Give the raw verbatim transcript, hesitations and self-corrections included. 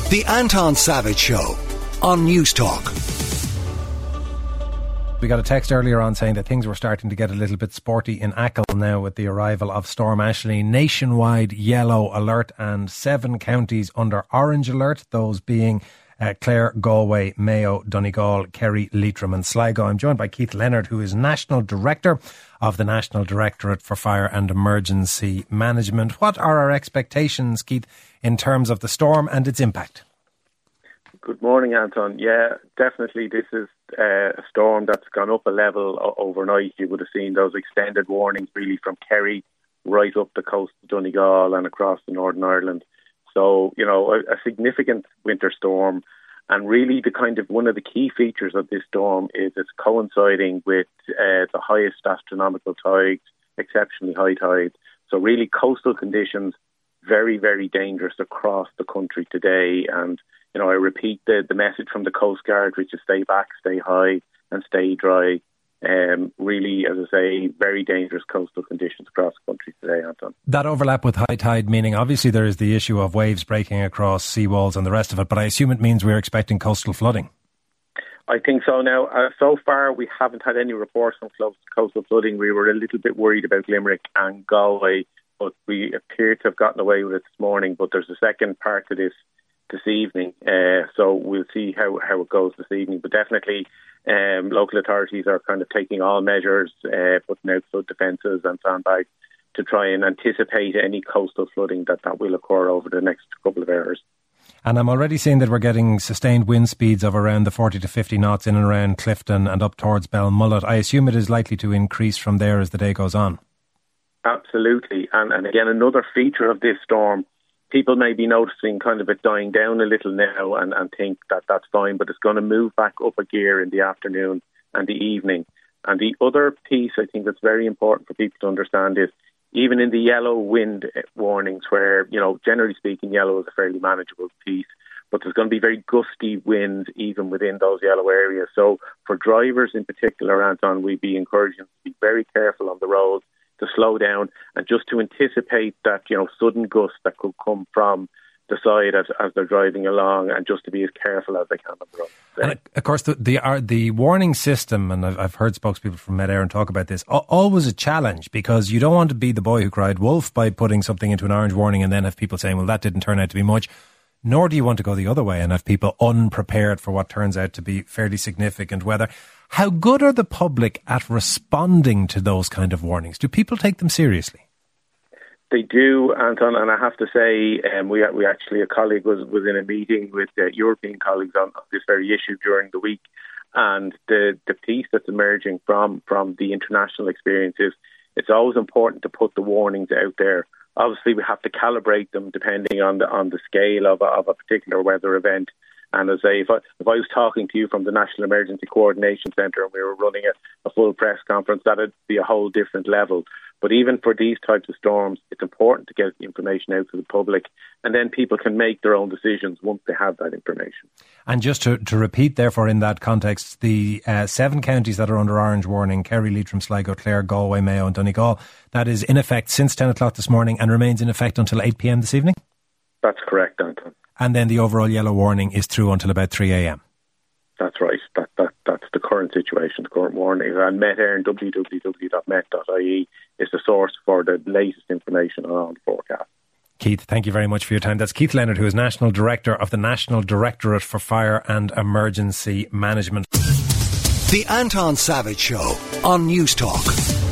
The Anton Savage Show on News Talk. We got a text earlier on saying that things were starting to get a little bit sporty in Achill now with the arrival of Storm Ashley. Nationwide yellow alert and seven counties under orange alert, those being uh, Clare, Galway, Mayo, Donegal, Kerry, Leitrim and Sligo. I'm joined by Keith Leonard, who is National Director of the National Directorate for Fire and Emergency Management. What are our expectations, Keith, in terms of the storm and its impact? Good morning, Anton. Yeah, definitely this is uh, a storm that's gone up a level o- overnight. You would have seen those extended warnings really from Kerry right up the coast of Donegal and across the Northern Ireland. So, you know, a, a significant winter storm. And really the kind of one of the key features of this storm is it's coinciding with uh, the highest astronomical tides, exceptionally high tides. So really coastal conditions, very, very dangerous across the country today. And, you know, I repeat the, the message from the Coast Guard, which is stay back, stay high and stay dry. Um, really, as I say, very dangerous coastal conditions across the country today, Anton. That overlap with high tide, meaning obviously there is the issue of waves breaking across seawalls and the rest of it, but I assume it means we're expecting coastal flooding. I think so now. Uh, so far, we haven't had any reports from close coastal flooding. We were a little bit worried about Limerick and Galway, but we appear to have gotten away with it this morning. But there's a second part to this this evening, uh, so we'll see how, how it goes this evening. But definitely, um, local authorities are kind of taking all measures, uh, putting out flood defences and sandbags to try and anticipate any coastal flooding that, that will occur over the next couple of hours. And I'm already seeing that we're getting sustained wind speeds of around the forty to fifty knots in and around Clifton and up towards Belmullet. I assume it is likely to increase from there as the day goes on. Absolutely. And, and again, another feature of this storm, people may be noticing kind of it dying down a little now and, and think that that's fine, but it's going to move back up a gear in the afternoon and the evening. And the other piece I think that's very important for people to understand is even in the yellow wind warnings where, you know, generally speaking, yellow is a fairly manageable piece, but there's going to be very gusty winds even within those yellow areas. So for drivers in particular, Anton, we'd be encouraging to be very careful on the roads, to slow down and just to anticipate that, you know, sudden gusts that could come from the side as, as they're driving along, and just to be as careful as they can on the road. And of course, the the, uh, the warning system, and I've, I've heard spokespeople from Med Éireann talk about this, always a challenge, because you don't want to be the boy who cried wolf by putting something into an orange warning and then have people saying, well, that didn't turn out to be much. Nor do you want to go the other way and have people unprepared for what turns out to be fairly significant weather. How good are the public at responding to those kind of warnings? Do people take them seriously? They do, Anton, and I have to say, um, we we actually, a colleague was, was in a meeting with uh, European colleagues on, on this very issue during the week, and the, the piece that's emerging from, from the international experience is it's always important to put the warnings out there. Obviously, we have to calibrate them depending on the on the scale of a, of a particular weather event. And as I say, if I, if I was talking to you from the National Emergency Coordination Centre and we were running a, a full press conference, that would be a whole different level. But even for these types of storms, it's important to get the information out to the public, and then people can make their own decisions once they have that information. And just to, to repeat, therefore, in that context, the uh, seven counties that are under orange warning, Kerry, Leitrim, Sligo, Clare, Galway, Mayo and Donegal, that is in effect since ten o'clock this morning and remains in effect until eight p.m. this evening? That's correct, Anton. And then the overall yellow warning is through until about three a.m. That's right. That, that That's the current situation, the current warning. And Met Éireann, w w w dot met dot i e, is the source for the latest information on the forecast. Keith, thank you very much for your time. That's Keith Leonard, who is National Director of the National Directorate for Fire and Emergency Management. The Anton Savage Show on News Talk.